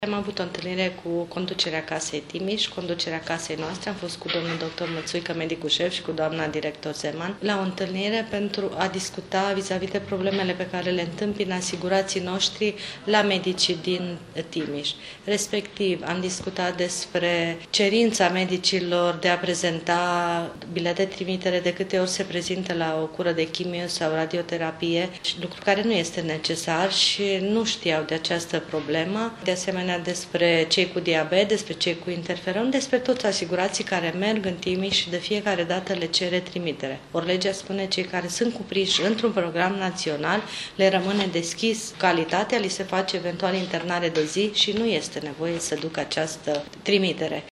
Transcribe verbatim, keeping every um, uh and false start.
Am avut o întâlnire cu conducerea Casei Timiș, conducerea casei noastre. Am fost cu domnul doctor Mățuică, medicul șef, și cu doamna director Zeman la o întâlnire pentru a discuta vis-a-vis de problemele pe care le întâmpină asigurații noștri la medicii din Timiș. Respectiv, am discutat despre cerința medicilor de a prezenta bilete de trimitere de câte ori se prezintă la o cură de chimio sau radioterapie, lucru care nu este necesar și nu știau de această problemă. De asemenea, despre cei cu diabet, despre cei cu interferon, despre toți asigurații care merg în Timiș și de fiecare dată le cere trimitere. Ori legea spune cei care sunt cuprinși într-un program național le rămâne deschis calitatea, li se face eventual internare de zi și nu este nevoie să ducă această trimitere.